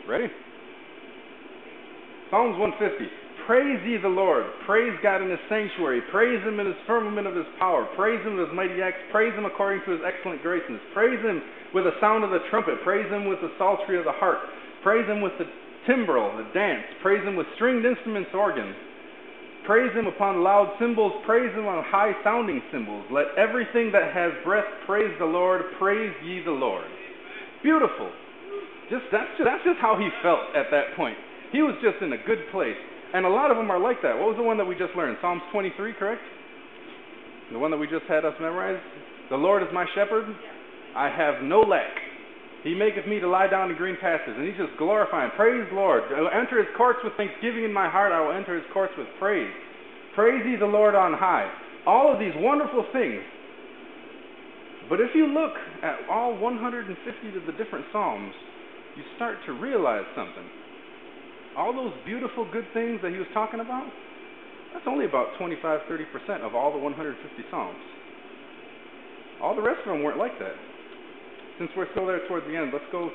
Ready? Psalms 150. Praise ye the Lord. Praise God in his sanctuary. Praise him in his firmament of his power. Praise him with his mighty acts. Praise him according to his excellent greatness. Praise him with the sound of the trumpet. Praise him with the psaltery of the harp. Praise him with the timbrel, the dance. Praise him with stringed instruments, organ. Praise him upon loud cymbals. Praise him on high sounding cymbals. Let everything that has breath praise the Lord. Praise ye the Lord. Beautiful. That's just how he felt at that point. He was just in a good place. And a lot of them are like that. What was the one that we just learned? Psalms 23, correct? The one that we just had us memorize? The Lord is my shepherd. I have no lack. He maketh me to lie down in green pastures. And he's just glorifying. Praise the Lord. I will enter his courts with thanksgiving in my heart. I will enter his courts with praise. Praise ye the Lord on high. All of these wonderful things. But if you look at all 150 of the different Psalms, you start to realize something. All those beautiful good things that he was talking about, that's only about 25-30% of all the 150 Psalms. All the rest of them weren't like that. Since we're still there towards the end, let's go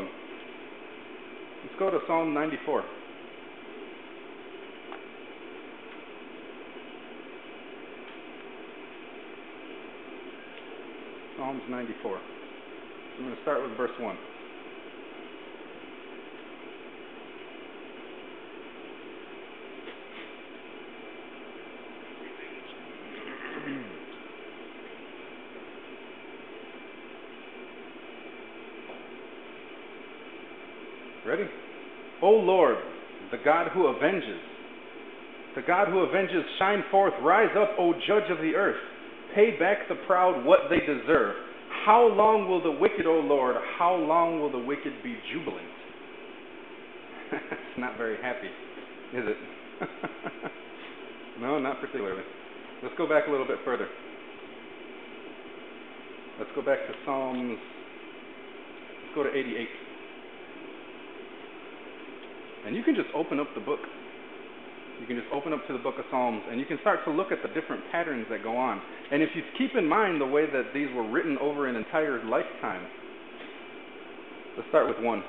to Psalm 94. Psalms 94. I'm going to start with verse 1. Ready? O Lord, the God who avenges. The God who avenges, shine forth. Rise up, O judge of the earth. Pay back the proud what they deserve. How long will the wicked, O Lord, how long will the wicked be jubilant? It's not very happy, is it? No, not particularly. Let's go back a little bit further. Let's go back to Psalms. Let's go to 88. And you can just open up the book. You can just open up to the book of Psalms, and you can start to look at the different patterns that go on. And if you keep in mind the way that these were written over an entire lifetime, let's start with 1.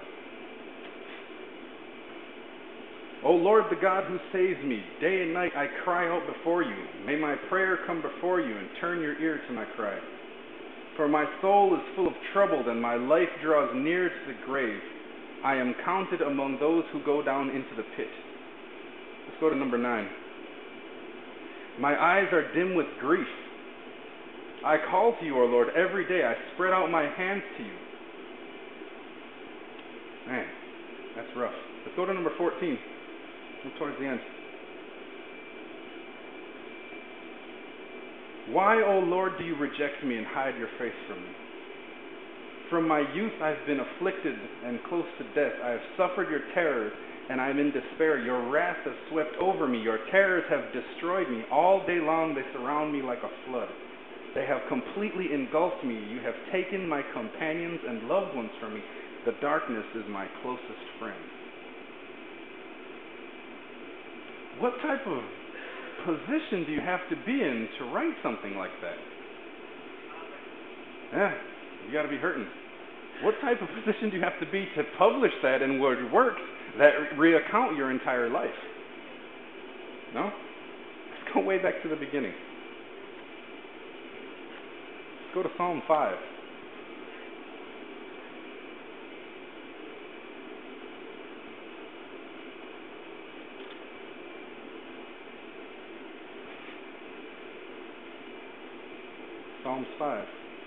O Lord, the God who saves me, day and night I cry out before you. May my prayer come before you, and turn your ear to my cry. For my soul is full of trouble, and my life draws near to the grave. I am counted among those who go down into the pit. Let's go to number 9. My eyes are dim with grief. I call to you, O Lord, every day. I spread out my hands to you. Man, that's rough. Let's go to number 14. Look towards the end. Why, O Lord, do you reject me and hide your face from me? From my youth I've been afflicted and close to death. I have suffered your terrors, and I am in despair. Your wrath has swept over me. Your terrors have destroyed me. All day long they surround me like a flood. They have completely engulfed me. You have taken my companions and loved ones from me. The darkness is my closest friend. What type of position do you have to be in to write something like that? Yeah, you got to be hurting. What type of position do you have to be to publish that in works that recount your entire life? No? Let's go way back to the beginning. Let's go to Psalm 5. Psalms 5.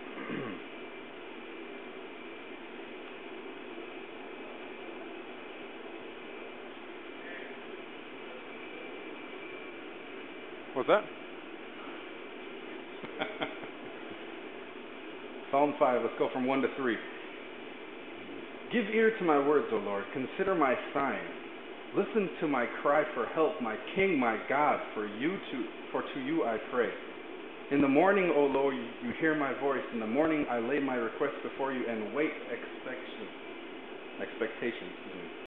What's that? Psalm 5, let's go from 1 to 3. Give ear to my words, O Lord. Consider my sighing. Listen to my cry for help, my King, my God, for to you I pray. In the morning, O Lord, you hear my voice. In the morning I lay my request before you and wait expectation.